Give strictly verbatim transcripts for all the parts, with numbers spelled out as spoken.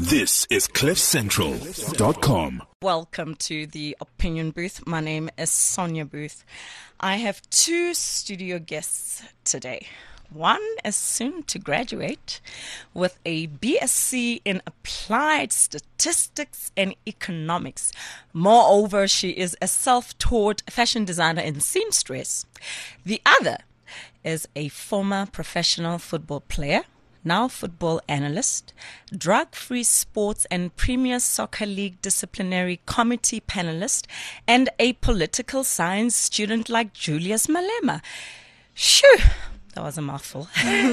This is cliff central dot com. Welcome to the Opinion Booth. My name is Sonia Booth. I have two studio guests today. One is soon to graduate with a B S c in Applied Statistics and Economics. Moreover, she is a self-taught fashion designer and seamstress. The other is a former professional football player, now football analyst, drug-free sports and Premier Soccer League disciplinary committee panelist, and a political science student like Julius Malema. Shoo! That was a mouthful.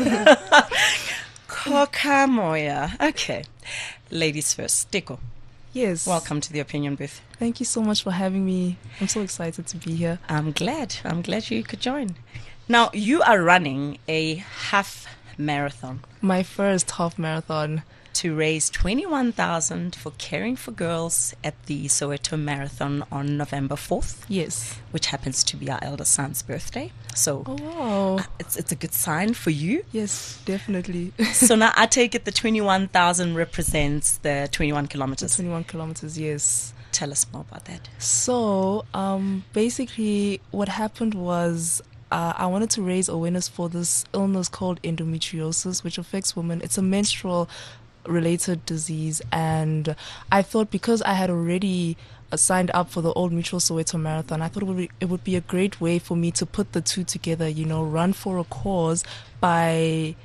Kokamoya. Okay. Ladies first. Teko. Yes. Welcome to the Opinion Booth. Thank you so much for having me. I'm so excited to be here. I'm glad. I'm glad you could join. Now, you are running a half marathon. My first half marathon. To raise twenty-one thousand dollars for Caring for Girls at the Soweto Marathon on November fourth. Yes. Which happens to be our elder son's birthday. So oh, wow. uh, it's it's a good sign for you. Yes, definitely. So now I take it the twenty-one thousand represents the twenty-one kilometers. The twenty-one kilometers, yes. Tell us more about that. So um, basically what happened was Uh, I wanted to raise awareness for this illness called endometriosis, which affects women. It's a menstrual related disease, and I thought because I had already uh, signed up for the Old Mutual Soweto Marathon, I thought it would, be, it would be a great way for me to put the two together, you know, run for a cause by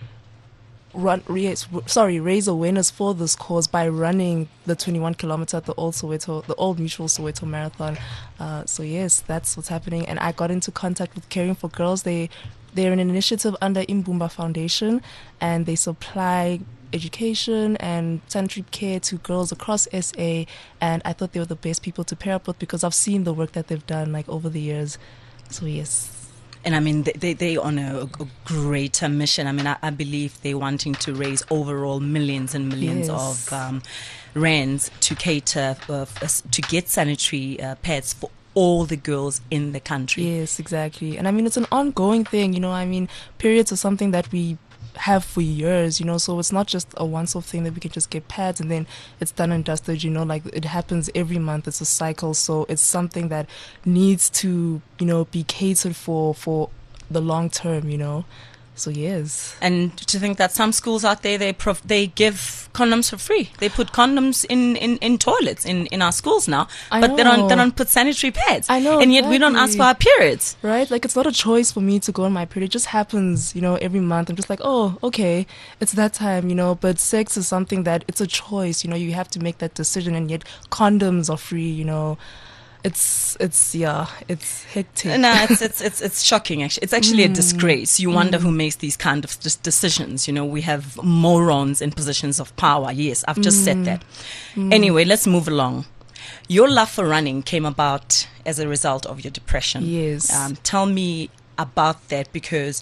run raise, sorry raise awareness for this cause by running the twenty-one kilometer at the old Soweto the old Mutual Soweto Marathon. Uh, so yes, that's what's happening, and I got into contact with Caring for Girls. They they're an initiative under Imbumba Foundation, and they supply education and sanitary care to girls across S A, and I thought they were the best people to pair up with because I've seen the work that they've done like over the years. So yes. And I mean, they, they, they're on a, a greater mission. I mean, I, I believe they're wanting to raise overall millions and millions yes. of um, rands to cater, uh, to get sanitary uh, pads for all the girls in the country. Yes, exactly. And I mean, it's an ongoing thing, you know, I mean, periods are something that we have for years, you know, so it's not just a once-off thing that we can just get pads and then it's done and dusted, you know, like it happens every month. It's a cycle, so it's something that needs to, you know, be catered for for the long term, you know. So yes. And to think that some schools out there, they prov- they give condoms for free. They put condoms in, in, in toilets in, in our schools now, I but know. they don't they don't put sanitary pads. I know, and yet exactly. we don't ask for our periods. Right? Like it's not a choice for me to go on my period. It just happens, you know, every month. I'm just like, oh, okay, it's that time, you know. But sex is something that it's a choice, you know. You have to make that decision, and yet condoms are free, you know. It's it's yeah, it's hectic. No, it's it's it's it's shocking. Actually, it's actually mm. a disgrace. You wonder mm. who makes these kind of just decisions. You know, we have morons in positions of power. Yes, I've just mm. said that. Mm. Anyway, let's move along. Your love for running came about as a result of your depression. Yes. Um, tell me about that, because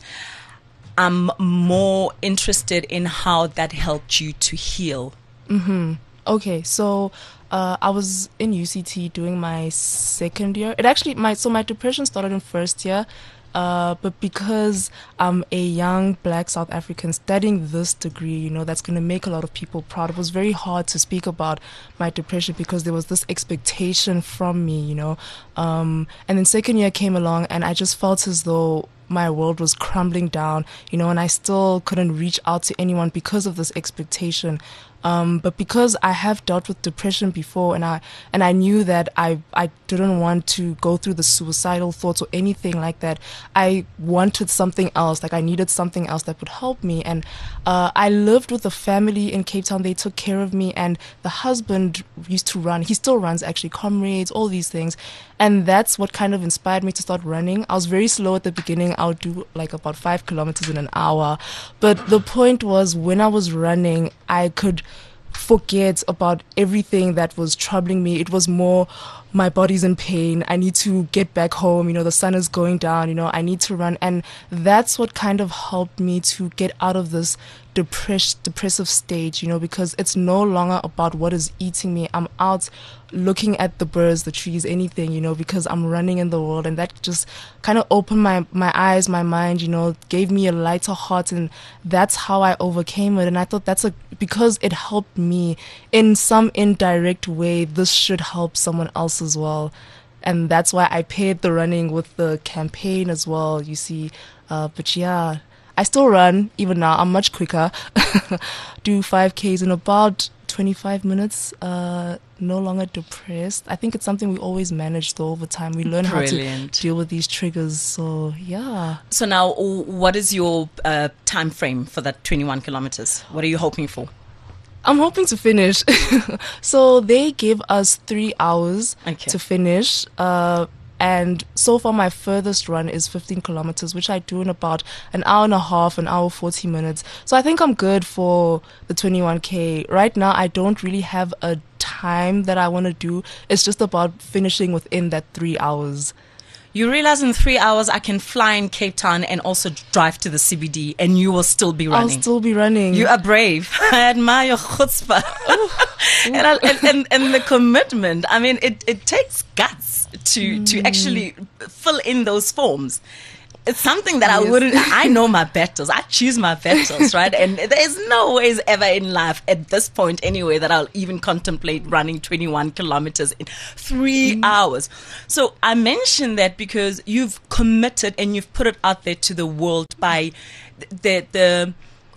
I'm more interested in how that helped you to heal. Mm-hmm. Okay, so uh, I was in U C T doing my second year. It actually, my so my depression started in first year, uh, but because I'm a young black South African studying this degree, you know, that's going to make a lot of people proud. It was very hard to speak about my depression because there was this expectation from me, you know. Um, and then second year came along, and I just felt as though my world was crumbling down, you know, and I still couldn't reach out to anyone because of this expectation. Um, but because I have dealt with depression before, and I and I knew that I I didn't want to go through the suicidal thoughts or anything like that, I wanted something else. Like I needed something else that would help me. And uh, I lived with a family in Cape Town. They took care of me, and the husband used to run. He still runs, actually, Comrades, all these things. And that's what kind of inspired me to start running. I was very slow at the beginning. I would do like about five kilometers in an hour. But the point was, when I was running, I could forget about everything that was troubling me. It was more, my body's in pain. I need to get back home. You know, the sun is going down. You know, I need to run. And that's what kind of helped me to get out of this depressed, depressive state, you know, because it's no longer about what is eating me. I'm out looking at the birds, the trees, anything, you know, because I'm running in the world. And that just kind of opened my, my eyes, my mind, you know, gave me a lighter heart. And that's how I overcame it. And I thought that's a, because it helped me, in some indirect way, this should help someone else as well. And that's why I paired the running with the campaign as well, you see. Uh, but yeah, I still run, even now. I'm much quicker. Do five Ks in about twenty-five minutes. Uh, no longer depressed. I think it's something we always manage though over time. We learn Brilliant. how to deal with these triggers. So yeah. So now, what is your uh, time frame for that twenty-one kilometers? What are you hoping for? I'm hoping to finish. So they gave us three hours Okay. to finish. Uh, and so far my furthest run is fifteen kilometers, which I do in about an hour and a half, an hour, forty minutes. So I think I'm good for the twenty-one K. Right now, I don't really have a time that I want to do. It's just about finishing within that three hours. You realize in three hours I can fly in Cape Town and also drive to the C B D, and you will still be running. I'll still be running. You are brave. I admire your chutzpah. and, I, and, and and the commitment. I mean, it, it takes guts to mm. to actually fill in those forms. It's something that yes. I wouldn't, I know my battles. I choose my battles, right? And there's no ways ever in life at this point anyway that I'll even contemplate running twenty-one kilometers in three mm. hours. So I mention that because you've committed and you've put it out there to the world by the, the,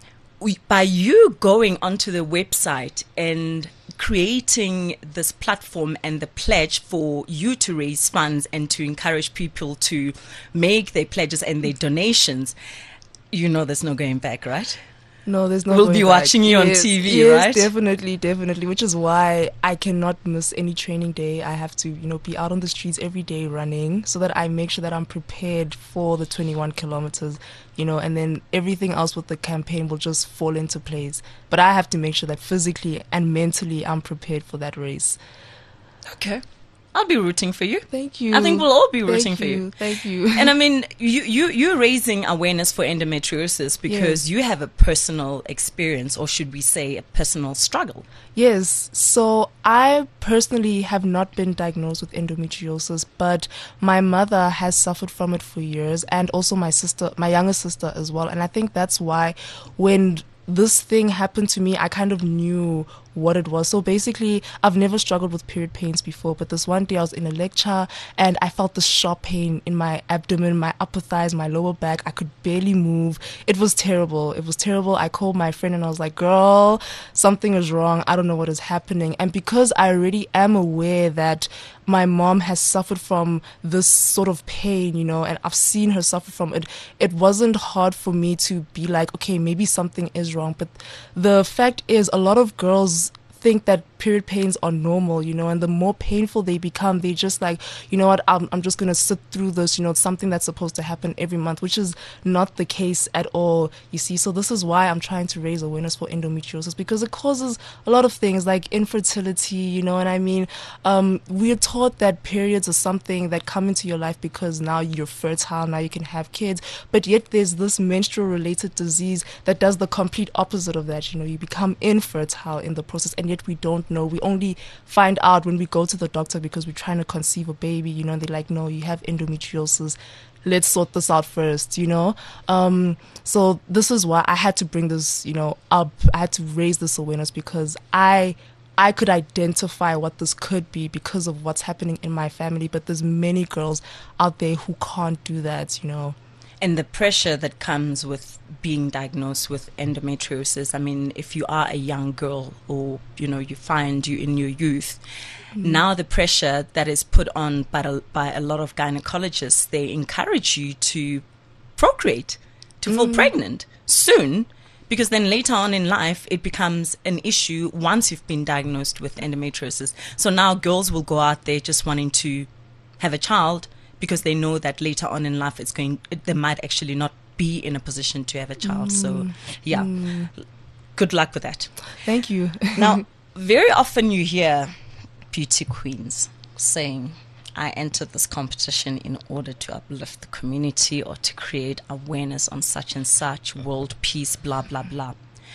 by you going onto the website and creating this platform and the pledge for you to raise funds and to encourage people to make their pledges and their donations. You know there's no going back, right? No, there's no We'll going be back. watching you yes, on T V, yes, right? Definitely, definitely. Which is why I cannot miss any training day. I have to, you know, be out on the streets every day running so that I make sure that I'm prepared for the twenty-one kilometers, you know, and then everything else with the campaign will just fall into place. But I have to make sure that physically and mentally I'm prepared for that race. Okay. I'll be rooting for you. Thank you. I think we'll all be rooting Thank for you. Thank you. And I mean, you, you, you're raising awareness for endometriosis because yes. you have a personal experience, or should we say a personal struggle? Yes. So I personally have not been diagnosed with endometriosis, but my mother has suffered from it for years, and also my sister, my younger sister as well. And I think that's why when this thing happened to me, I kind of knew what it was. So basically, I've never struggled with period pains before, but this one day I was in a lecture and I felt this sharp pain in my abdomen, my upper thighs, my lower back. I could barely move. It was terrible. It was terrible. I called my friend and I was like, girl, something is wrong. I don't know what is happening. And because I already am aware that my mom has suffered from this sort of pain, you know, and I've seen her suffer from it, it wasn't hard for me to be like, okay, maybe something is wrong. But the fact is, a lot of girls think that period pains are normal, you know, and the more painful they become, they just like, you know what, I'm, I'm just going to sit through this, you know, it's something that's supposed to happen every month, which is not the case at all, you see. So this is why I'm trying to raise awareness for endometriosis, because it causes a lot of things like infertility, you know, and I mean, um, we're taught that periods are something that come into your life because now you're fertile, now you can have kids, but yet there's this menstrual related disease that does the complete opposite of that, you know, you become infertile in the process, and yet we don't know. We only find out when we go to the doctor because we're trying to conceive a baby, you know, and they're like, no, you have endometriosis. Let's sort this out first, you know. Um, so this is why I had to bring this, you know, up. I had to raise this awareness because I I could identify what this could be because of what's happening in my family. But there's many girls out there who can't do that, you know. And the pressure that comes with being diagnosed with endometriosis. I mean, if you are a young girl or, you know, you find you in your youth, mm-hmm. now the pressure that is put on by a, by a lot of gynecologists, they encourage you to procreate, to fall mm-hmm. pregnant soon, because then later on in life, it becomes an issue once you've been diagnosed with endometriosis. So now girls will go out there just wanting to have a child, because they know that later on in life it's going, they might actually not be in a position to have a child. Mm. So, yeah, mm. good luck with that. Thank you. Now, very often you hear beauty queens saying, I entered this competition in order to uplift the community or to create awareness on such and such, world peace, blah, blah, blah.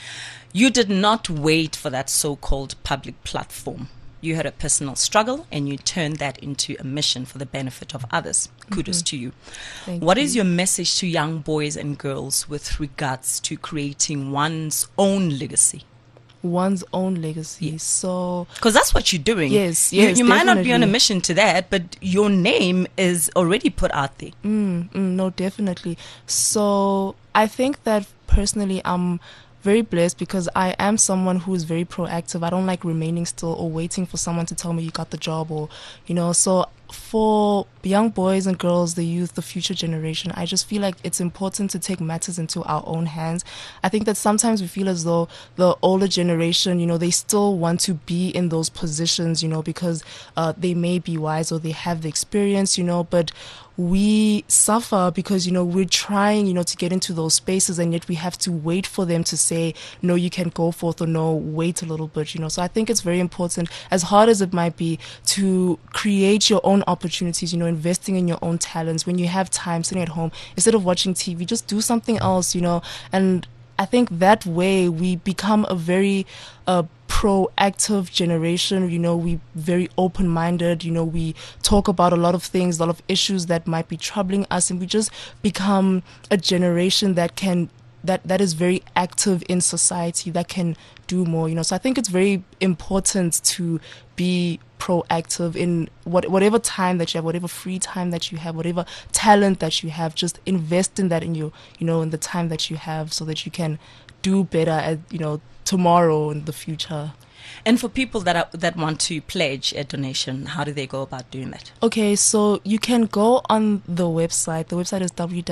You did not wait for that so-called public platform. You had a personal struggle and you turned that into a mission for the benefit of others. Kudos mm-hmm. to you. Thank What you. is your message to young boys and girls with regards to creating one's own legacy? one's own legacy. Yes. So because that's what you're doing. Yes, you, yes, you might not be on a definitely. mission to that, but your name is already put out there. Mm, mm, no, definitely. So I think that personally, I'm very blessed because I am someone who is very proactive. I don't like remaining still or waiting for someone to tell me you got the job, or, you know, so for young boys and girls, the youth, the future generation, I just feel like it's important to take matters into our own hands. I think that sometimes we feel as though the older generation, you know, they still want to be in those positions, you know, because uh, they may be wise or they have the experience, you know, but we suffer because, you know, we're trying, you know, to get into those spaces, and yet we have to wait for them to say, no, you can go forth, or no, wait a little bit, you know. So I think it's very important, as hard as it might be, to create your own opportunities, you know, investing in your own talents. When you have time sitting at home, instead of watching T V, just do something else, you know. And I think that way we become a very uh, proactive generation. You know, we very open-minded. You know, we talk about a lot of things, a lot of issues that might be troubling us, and we just become a generation that can that that is very active in society, that can do more. You know, so I think it's very important to be proactive in what whatever time that you have, whatever free time that you have, whatever talent that you have. Just invest in that in you, you know, in the time that you have, so that you can do better at, you know, tomorrow in the future. And for people that are, that want to pledge a donation, how do they go about doing that? Okay, so you can go on the website. The website is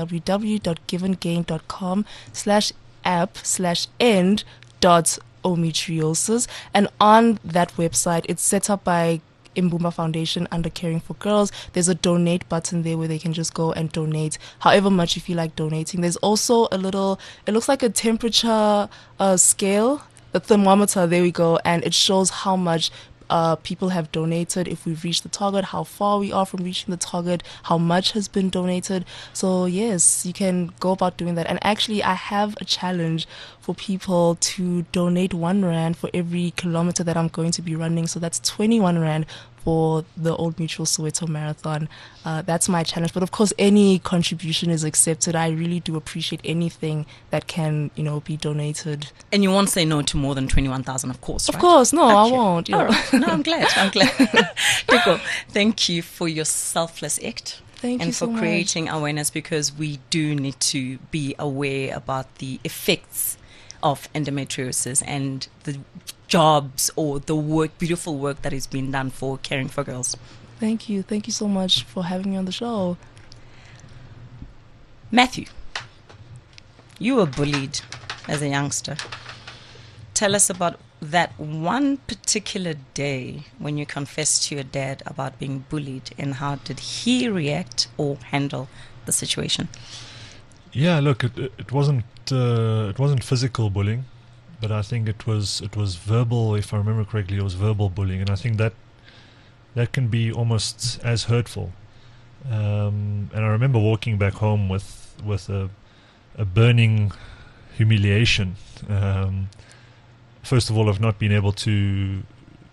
www.givengain.com slash app slash end dot endometriosis. And on that website, it's set up by Mbumba Foundation under Caring for Girls. There's a donate button there where they can just go and donate however much you feel like donating. There's also a little, it looks like a temperature uh, scale, the thermometer, there we go, and it shows how much uh, people have donated, if we've reached the target, how far we are from reaching the target, how much has been donated. So yes, you can go about doing that. And actually, I have a challenge for people to donate one rand for every kilometer that I'm going to be running. So that's twenty-one rand for the Old Mutual Soweto Marathon. Uh, that's my challenge. But of course, any contribution is accepted. I really do appreciate anything that can, you know, be donated. And you won't say no to more than twenty-one thousand, of course, Of right? course, no, I Okay. won't. You All know. right. No, I'm glad. I'm glad. Teko, thank you for your selfless act. Thank and you for so much. creating awareness, because we do need to be aware about the effects of endometriosis and the jobs or the work, beautiful work that is being done for Caring for Girls. Thank you. Thank you so much for having me on the show. Matthew, you were bullied as a youngster. Tell us about that one particular day when you confessed to your dad about being bullied, and how did he react or handle the situation? Yeah, look, it it it wasn't uh, it wasn't physical bullying, but I think it was it was verbal. If I remember correctly, it was verbal bullying, and I think that that can be almost as hurtful. Um, and I remember walking back home with with a a burning humiliation. Um, first of all, of not being able to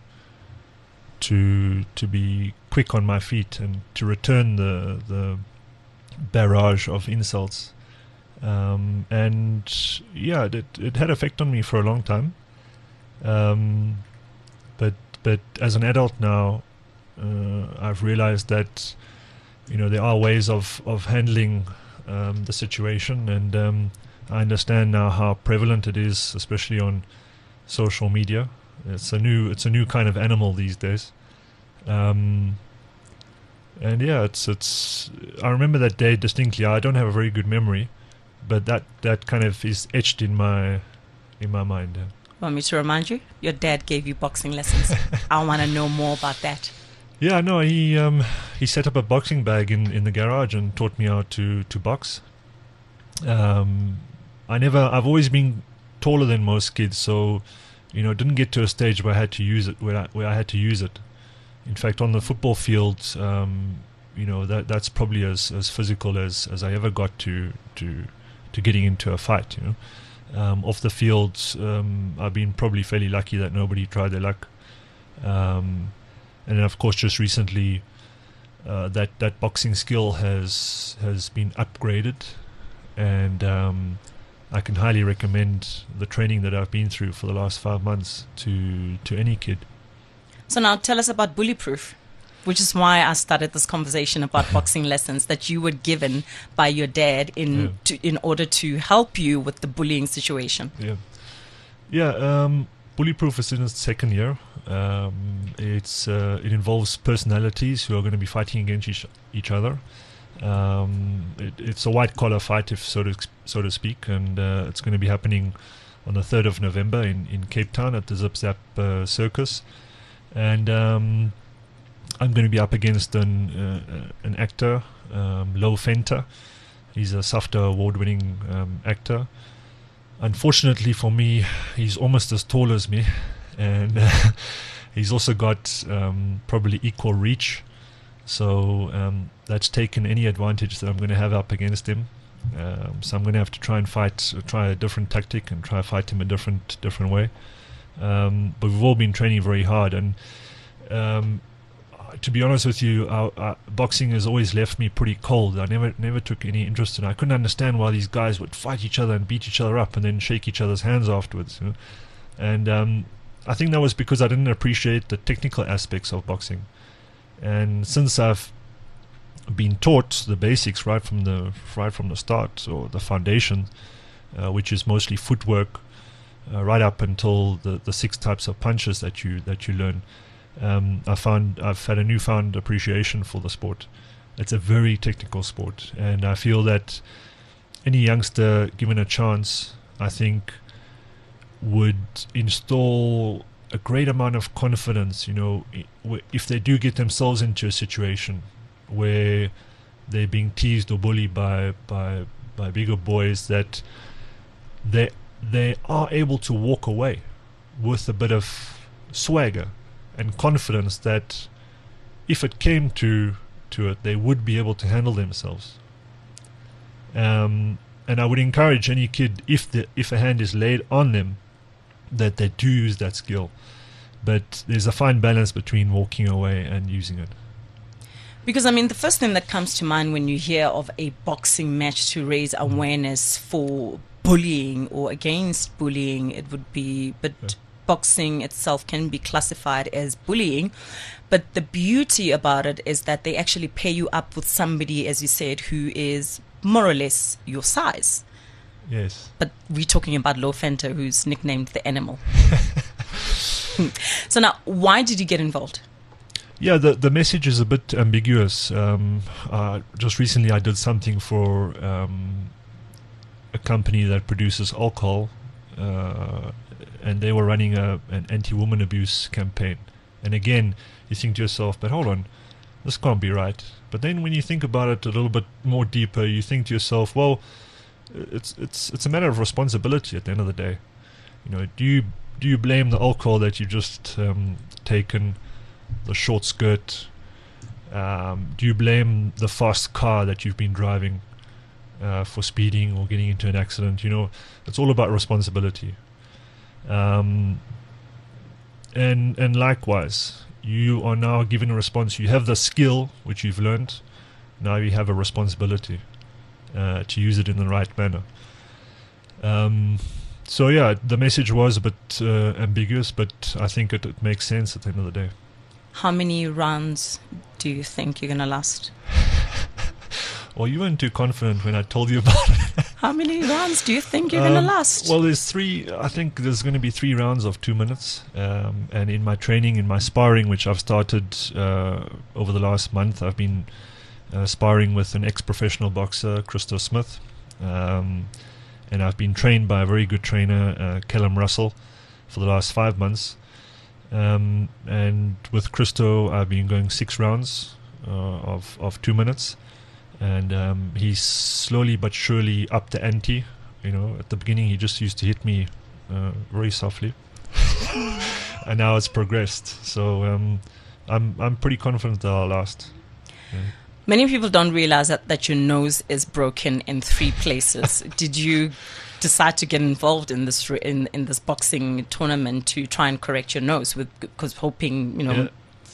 to to be quick on my feet and to return the the barrage of insults. Um, and yeah, it it had effect on me for a long time. Um, but but as an adult now, uh, I've realized that, you know, there are ways of of handling um, the situation, and um, I understand now how prevalent it is, especially on social media. It's a new it's a new kind of animal these days. Um, and yeah, it's it's. I remember that day distinctly. I don't have a very good memory, but that, that kind of is etched in my in my mind. Yeah. Want me to remind you? Your dad gave you boxing lessons. I want to know more about that. Yeah, no, he um, he set up a boxing bag in, in the garage and taught me how to, to box. Um, I never, I've always been taller than most kids, so, you know, didn't get to a stage where I had to use it, where I, where I had to use it. In fact, on the football field, um, you know, that that's probably as, as physical as, as I ever got to to to getting into a fight. You know, um, off the field, um, I've been probably fairly lucky that nobody tried their luck. Um, and then, of course, just recently, uh, that that boxing skill has has been upgraded, and um, I can highly recommend the training that I've been through for the last five months to to any kid. So now tell us about Bullyproof, which is why I started this conversation about boxing lessons that you were given by your dad in Yeah. to, in order to help you with the bullying situation. Yeah, yeah. Um, Bullyproof is in its second year. Um, it's uh, it involves personalities who are going to be fighting against each each other. Um, it, it's a white collar fight, if so to so to speak, and uh, it's going to be happening on the third of November in, in Cape Town at the Zip Zap uh, Circus, and um, I'm going to be up against an uh, an actor, um, Lo Fenter. He's a SAFTA award-winning um, actor. Unfortunately for me, he's almost as tall as me, and uh, he's also got um, probably equal reach. So um, that's taken any advantage that I'm going to have up against him. Um, so I'm going to have to try and fight, uh, try a different tactic, and try to fight him a different, different way. Um, but we've all been training very hard, and um, to be honest with you, our, our boxing has always left me pretty cold. I never, never took any interest in it. I couldn't understand why these guys would fight each other and beat each other up, and then shake each other's hands afterwards. You know? And um, I think that was because I didn't appreciate the technical aspects of boxing. And since I've been taught the basics right from the right from the start, or the foundation, uh, which is mostly footwork, uh, right up until the, the six types of punches that you that you learn, um, I found I've had a newfound appreciation for the sport. It's a very technical sport, and I feel that any youngster given a chance, I think, would install a great amount of confidence, you know, if they do get themselves into a situation where they're being teased or bullied by by by bigger boys, that they they are able to walk away with a bit of swagger and confidence that if it came to to it, they would be able to handle themselves. Um, and I would encourage any kid, if the if a hand is laid on them, that they do use that skill. But there's a fine balance between walking away and using it. Because, I mean, the first thing that comes to mind when you hear of a boxing match to raise awareness for bullying or against bullying, it would be, but Yeah. boxing itself can be classified as bullying. But the beauty about it is that they actually pair you up with somebody, as you said, who is more or less your size. Yes. But we're talking about Lo Fenter, who's nicknamed the Animal. So now, why did you get involved? Yeah, the the message is a bit ambiguous. Um, uh, just recently, I did something for um, a company that produces alcohol, uh, and they were running a an anti-woman abuse campaign. And again, you think to yourself, but hold on, this can't be right. But then when you think about it a little bit more deeper, you think to yourself, well, it's it's it's a matter of responsibility at the end of the day. You know, do you do you blame the alcohol that you've just um, taken, the short skirt? Um, do you blame the fast car that you've been driving uh, for speeding or getting into an accident? You know, it's all about responsibility. Um, and and likewise, you are now given a response. You have the skill which you've learned. Now you have a responsibility uh, to use it in the right manner. Um, so yeah, the message was a bit uh, ambiguous, but I think it, it makes sense at the end of the day. How many rounds do you think you're going to last? Well, you weren't too confident when I told you about it. How many rounds do you think you're going to Um, last? Well, there's three. I think there's going to be three rounds of two minutes. Um, and in my training, in my sparring, which I've started uh, over the last month, I've been uh, sparring with an ex-professional boxer, Christo Smith. Um, and I've been trained by a very good trainer, uh, Callum Russell, for the last five months. Um, and with Christo, I've been going six rounds uh, of, of two minutes. And um, he's slowly but surely upped the ante. You know, at the beginning he just used to hit me uh, very softly, and now it's progressed. So um, I'm I'm pretty confident that I'll last. Yeah. Many people don't realize that, that your nose is broken in three places. Did you decide to get involved in this re- in in this boxing tournament to try and correct your nose, with because hoping you know Yeah.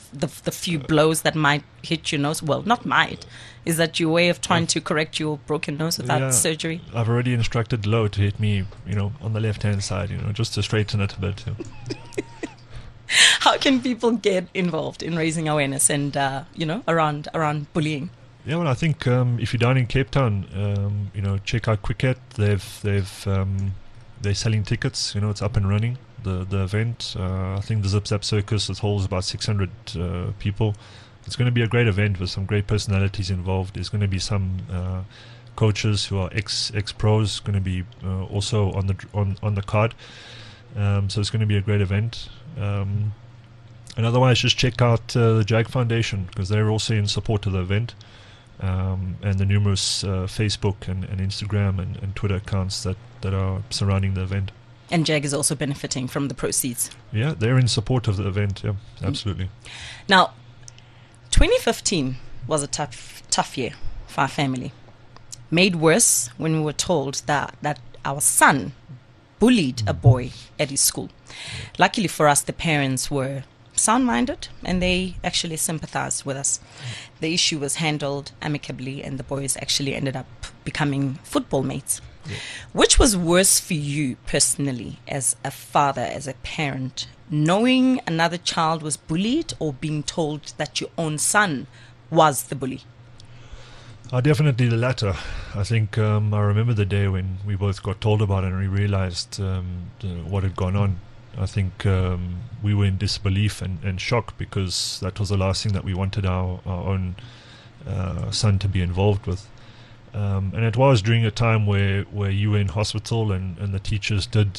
the the few blows that might hit your nose. Well, not might. Is that your way of trying to correct your broken nose without Yeah, surgery? I've already instructed Lo to hit me, you know, on the left-hand side, you know, just to straighten it a bit. Yeah. How can people get involved in raising awareness and uh, you know around around bullying? Yeah, well, I think um, if you're down in Cape Town, um, you know, check out Cricket. They've they've um, they're selling tickets. You know, it's up and running. The the event. Uh, I think the Zip Zap Circus, it holds about six hundred uh, people. It's going to be a great event with some great personalities involved. There's going to be some uh, coaches who are ex ex pros going to be uh, also on the on on the card. Um, so it's going to be a great event. Um, and otherwise, just check out uh, the JAG Foundation, because they're also in support of the event. Um, and the numerous uh, Facebook and, and Instagram and, and Twitter accounts that, that are surrounding the event. And JAG is also benefiting from the proceeds. Yeah, they're in support of the event. Yeah, absolutely. Now, twenty fifteen was a tough, tough year for our family. Made worse when we were told that, that our son bullied a boy at his school. Luckily for us, the parents were sound-minded and they actually sympathized with us. The issue was handled amicably and the boys actually ended up becoming football mates. Yeah. Which was worse for you personally as a father, as a parent, knowing another child was bullied or being told that your own son was the bully? Uh, definitely the latter. I think um, I remember the day when we both got told about it and we realized um, the, what had gone on. I think um, we were in disbelief and, and shock, because that was the last thing that we wanted our, our own uh, son to be involved with. Um, and it was during a time where, where you were in hospital and, and the teachers did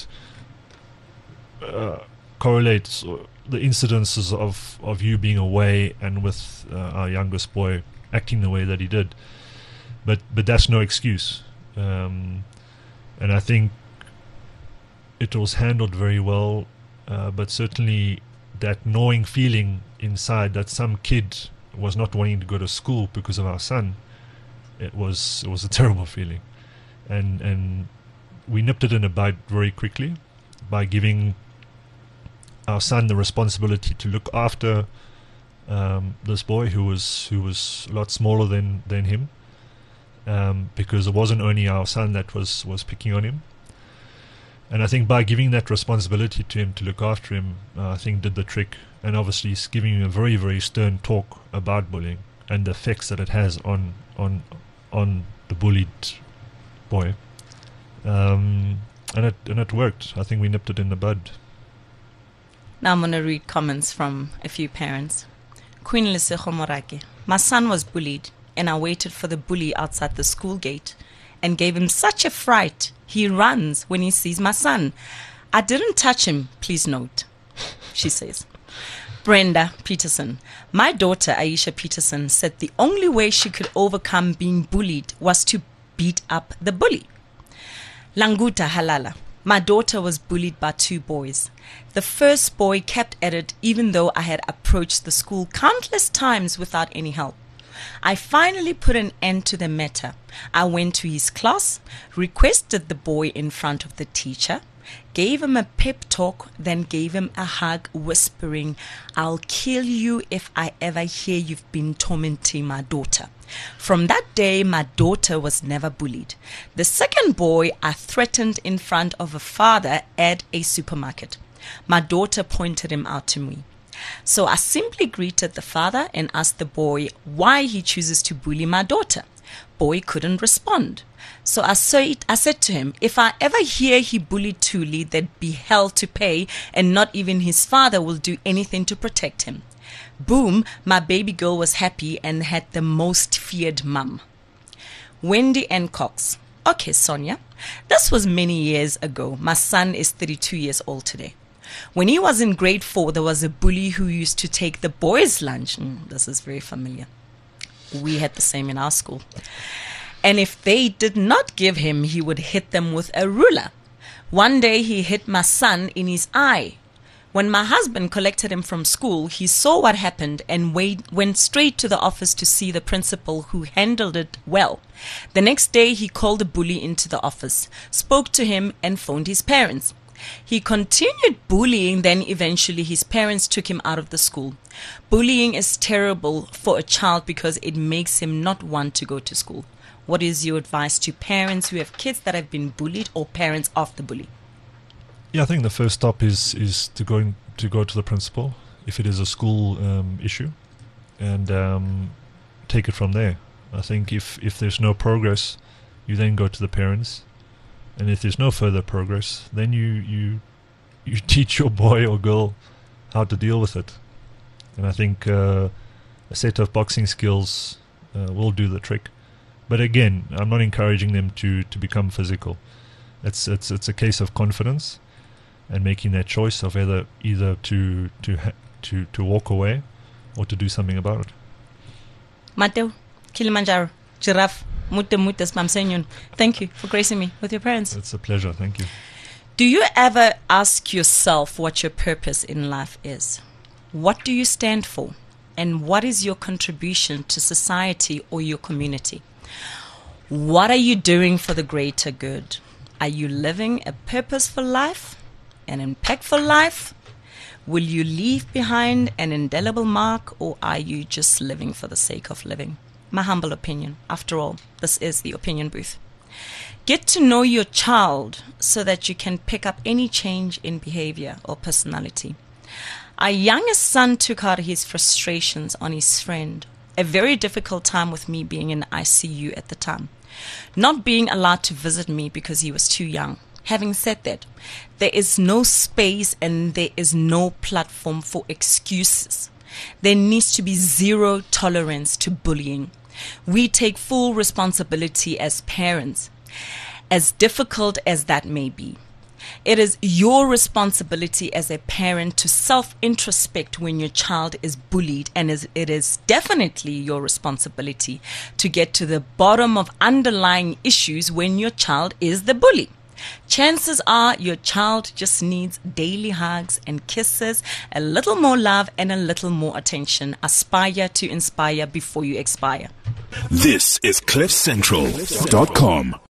uh, correlate the incidences of, of you being away and with uh, our youngest boy acting the way that he did. But but that's no excuse. Um, and I think it was handled very well, uh, but certainly that gnawing feeling inside that some kid was not wanting to go to school because of our son, it was it was a terrible feeling. And and we nipped it in the bud very quickly by giving our son the responsibility to look after um, this boy who was who was a lot smaller than, than him, um, because it wasn't only our son that was, was picking on him. And I think by giving that responsibility to him to look after him, uh, I think did the trick. And obviously giving him a very, very stern talk about bullying and the effects that it has on on on the bullied boy. Um, and it and it worked. I think we nipped it in the bud. Now I'm going to read comments from a few parents. Queen Lesego Morake. My son was bullied, and I waited for the bully outside the school gate and gave him such a fright. He runs when he sees my son. I didn't touch him, please note, she says. Brenda Peterson. My daughter, Aisha Peterson, said the only way she could overcome being bullied was to beat up the bully. Languta Halala. My daughter was bullied by two boys. The first boy kept at it even though I had approached the school countless times without any help. I finally put an end to the matter. I went to his class, requested the boy in front of the teacher, gave him a pep talk, then gave him a hug, whispering, "I'll kill you if I ever hear you've been tormenting my daughter." From that day, my daughter was never bullied. The second boy I threatened in front of a father at a supermarket. My daughter pointed him out to me. So I simply greeted the father and asked the boy why he chooses to bully my daughter. Boy couldn't respond. So I said, I said to him, if I ever hear he bullied Thuli, there'd be hell to pay, and not even his father will do anything to protect him. Boom, my baby girl was happy and had the most feared mum. Wendy N. Cox. Okay, Sonia, this was many years ago. My son is thirty-two years old today. When he was in grade four, there was a bully who used to take the boys' lunch. Mm, this is very familiar. We had the same in our school. And if they did not give him, he would hit them with a ruler. One day he hit my son in his eye. When my husband collected him from school, he saw what happened and went straight to the office to see the principal, who handled it well. The next day he called the bully into the office, spoke to him and phoned his parents. He continued bullying, then eventually his parents took him out of the school. Bullying is terrible for a child because it makes him not want to go to school. What is your advice to parents who have kids that have been bullied or parents of the bully? Yeah, I think the first stop is is to go in, to go to the principal if it is a school um, issue, and um, take it from there. I think if if there's no progress, you then go to the parents, and if there's no further progress, then you you you teach your boy or girl how to deal with it. And I think uh, a set of boxing skills uh, will do the trick. But again, I'm not encouraging them to, to become physical. It's it's it's a case of confidence and making that choice of either either to to ha- to to walk away or to do something about it. Mateo, Kilimanjaro, Giraffe, Mute Mutes, Mamsenyon. Thank you for gracing me with your parents. It's a pleasure. Thank you. Do you ever ask yourself what your purpose in life is? What do you stand for? And what is your contribution to society or your community? What are you doing for the greater good? Are you living a purposeful life, an impactful life? Will you leave behind an indelible mark, or are you just living for the sake of living? My humble opinion. After all, this is the Opinion Booth. Get to know your child so that you can pick up any change in behavior or personality. Our youngest son took out his frustrations on his friend. A very difficult time with me being in I C U at the time. Not being allowed to visit me because he was too young. Having said that, there is no space and there is no platform for excuses. There needs to be zero tolerance to bullying. We take full responsibility as parents, as difficult as that may be. It is your responsibility as a parent to self-introspect when your child is bullied, and it is definitely your responsibility to get to the bottom of underlying issues when your child is the bully. Chances are your child just needs daily hugs and kisses, a little more love and a little more attention. Aspire to inspire before you expire. This is cliff central dot com.